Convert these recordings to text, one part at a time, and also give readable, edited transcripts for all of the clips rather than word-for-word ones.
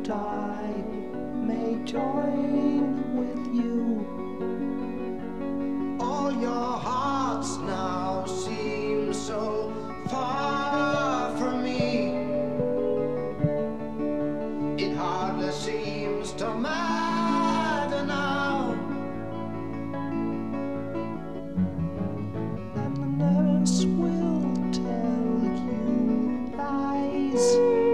that I may join with you. All your hearts now seem so far from me. It hardly seems to matter now. And the nurse will tell you lies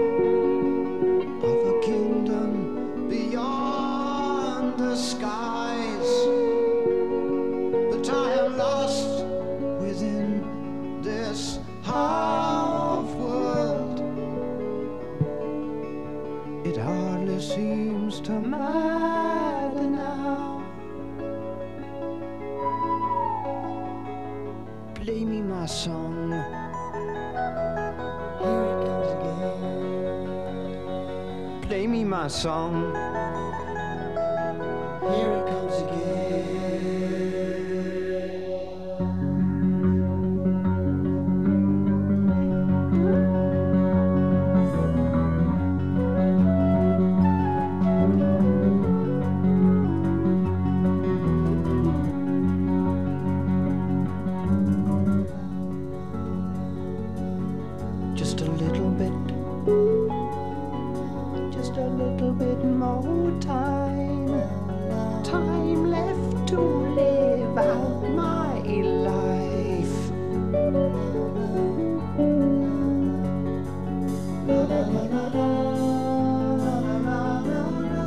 of a kingdom beyond the skies. But I am lost within this half world. It hardly seems to matter now. Play me my song. Here it comes again. Play me my song. Here it comes again. Just a little bit more time left to live out my life. La, la, la, la, la, la, la, la,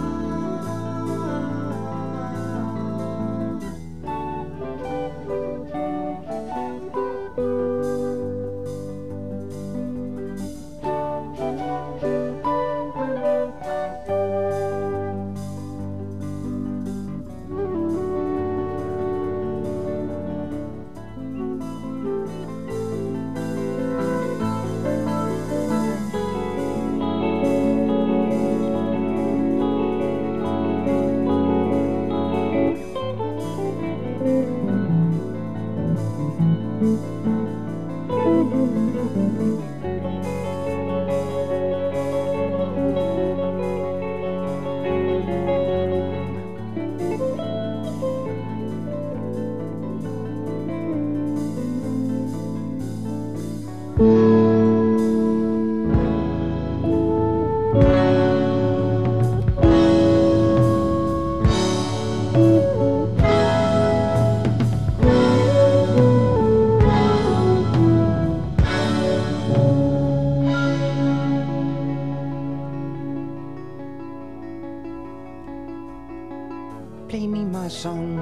Play me my song.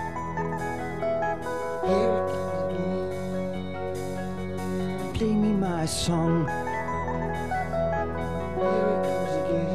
Here it comes again. Play me my song. Here it comes again.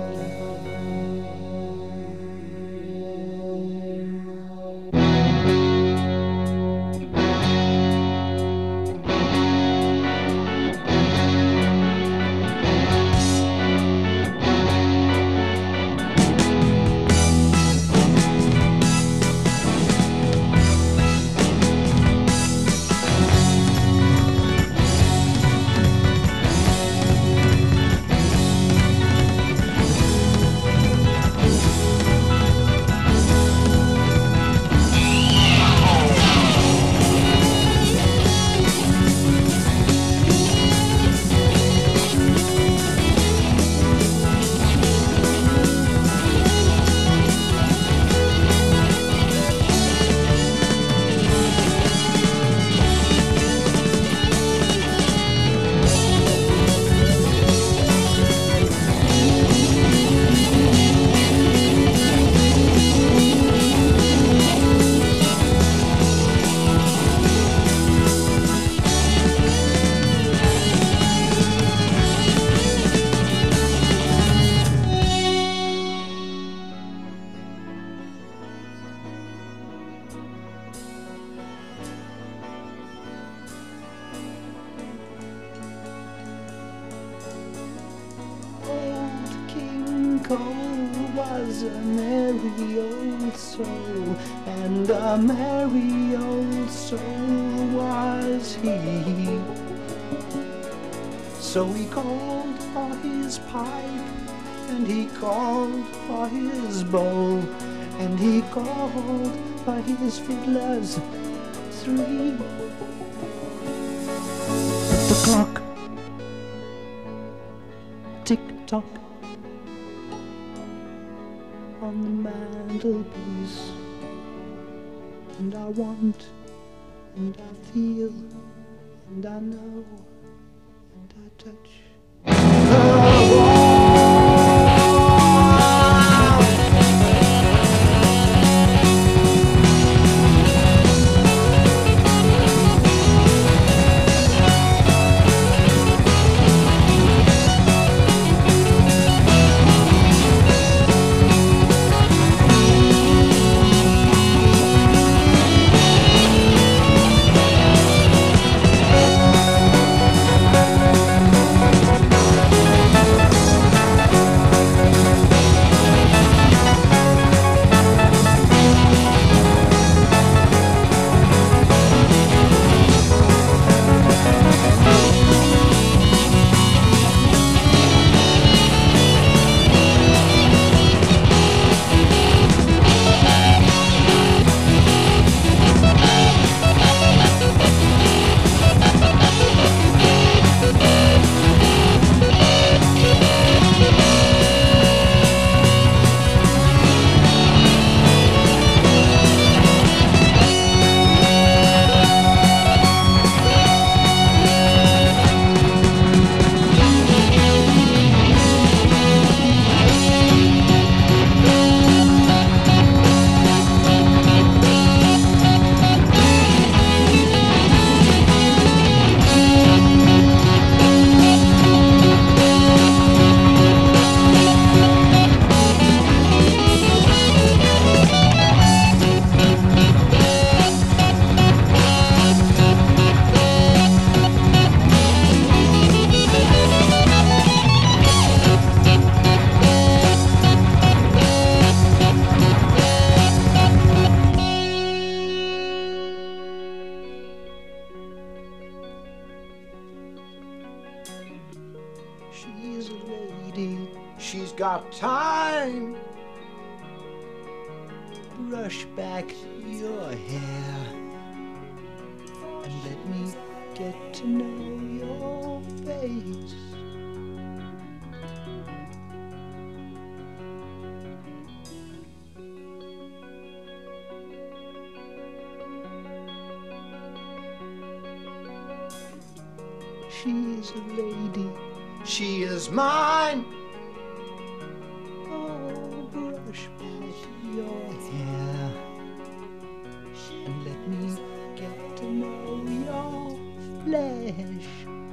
Cole was a merry old soul, and a merry old soul was he. So he called for his pipe and he called for his bow, and he called for his fiddlers three. The clock tick-tock on the mantelpiece, and I want, and I feel, and I know, and I touch the wall. She's a lady, she's got time. Brush back your hair and let me get to know your face. She's a lady, she is mine. Oh, brush back your hair and let me get to know your flesh.